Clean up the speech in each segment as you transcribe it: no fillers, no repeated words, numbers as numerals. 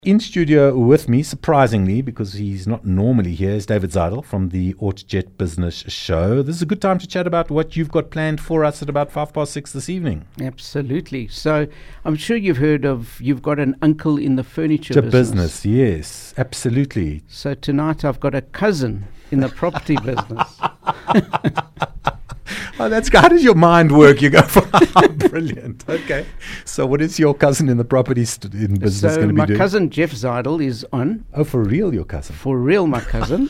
In studio with me, surprisingly, because he's not normally here, is David Zeidel from the AutoJet Business Show. This is a good time to chat about what you've got planned for us at about 6:05 this evening. Absolutely. So I'm sure you've got an uncle in the furniture business. Yes, absolutely. So tonight I've got a cousin in the property business. Oh, how does your mind work? You go for brilliant. Okay. So what is your cousin in the property in business going to be doing? My cousin Jeff Zeidel is on. Oh, for real, your cousin? For real, my cousin.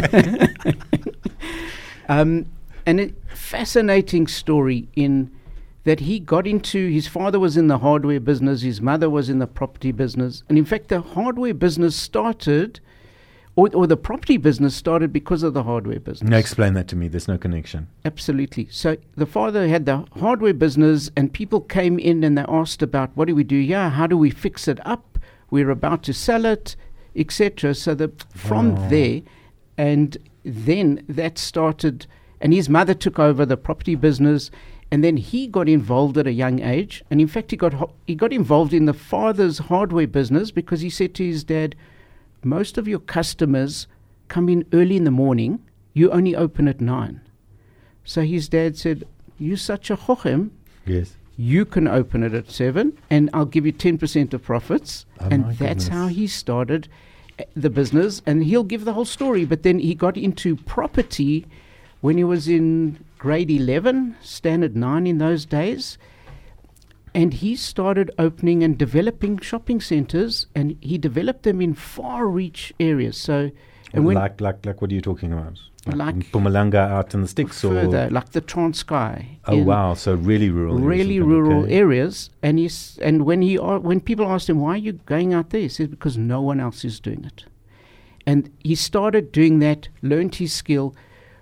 And a fascinating story in that he got into, his father was in the hardware business, his mother was in the property business. And in fact, the hardware business started, or the property business started because of the hardware business. Now explain that to me. There's no connection. Absolutely. So the father had the hardware business and people came in and they asked about, what do we do here? How do we fix it up? We're about to sell it, etc. So from there, and then that started, and his mother took over the property business, and then he got involved at a young age. And in fact, he got involved in the father's hardware business because he said to his dad, most of your customers come in early in the morning. You only open at 9. So his dad said, you're such a chochem. Yes. You can open it at 7 and I'll give you 10% of profits. Oh, and that's how he started the business. And he'll give the whole story. But then he got into property when he was in grade 11, standard 9 in those days. And he started opening and developing shopping centres, and he developed them in far-reach areas. So, and like what are you talking about? Like in Mpumalanga, out in the sticks, further, like the Transkei. Oh wow! So really rural, areas. And when people asked him, why are you going out there, he said, because no one else is doing it. And he started doing that, learned his skill.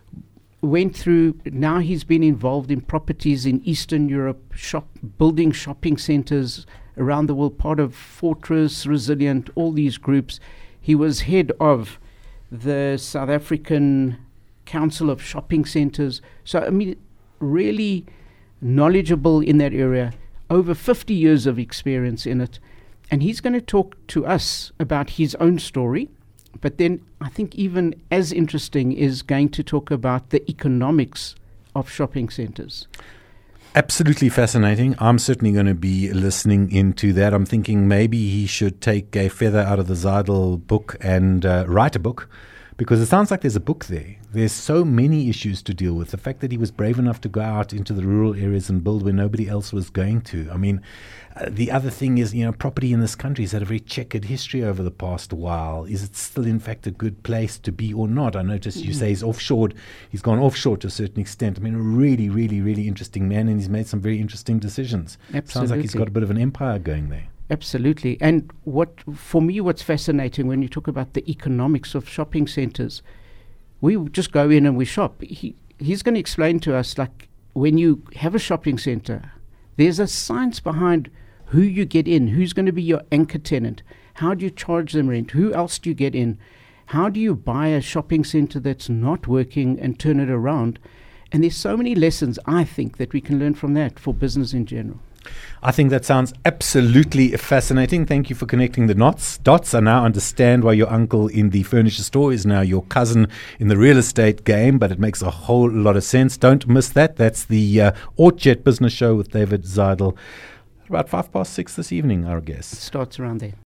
Went through, now he's been involved in properties in Eastern Europe, building shopping centres around the world, part of Fortress, Resilient, all these groups. He was head of the South African Council of Shopping Centres. So, I mean, really knowledgeable in that area, over 50 years of experience in it. And he's going to talk to us about his own story. But then I think even as interesting is going to talk about the economics of shopping centres. Absolutely fascinating. I'm certainly going to be listening into that. I'm thinking maybe he should take a feather out of the Zeidel book and write a book, because it sounds like there's a book there. There's so many issues to deal with. The fact that he was brave enough to go out into the rural areas and build where nobody else was going to. I mean, the other thing is, property in this country has had a very checkered history over the past while. Is it still, in fact, a good place to be or not? I noticed you say he's offshored. He's gone offshore to a certain extent. I mean, a really, really, really interesting man, and he's made some very interesting decisions. Absolutely. Sounds like he's got a bit of an empire going there. Absolutely. And what's fascinating when you talk about the economics of shopping centres, we just go in and we shop. He's going to explain to us, like, when you have a shopping centre, there's a science behind who you get in, who's going to be your anchor tenant, how do you charge them rent, who else do you get in, how do you buy a shopping centre that's not working and turn it around. And there's so many lessons, I think, that we can learn from that for business in general. I think that sounds absolutely fascinating. Thank you for connecting the dots. I now understand why your uncle in the furniture store is now your cousin in the real estate game, but it makes a whole lot of sense. Don't miss that. That's the AutoJet Business Show with David Zeidel. About 6:05 this evening, I guess. It starts around there.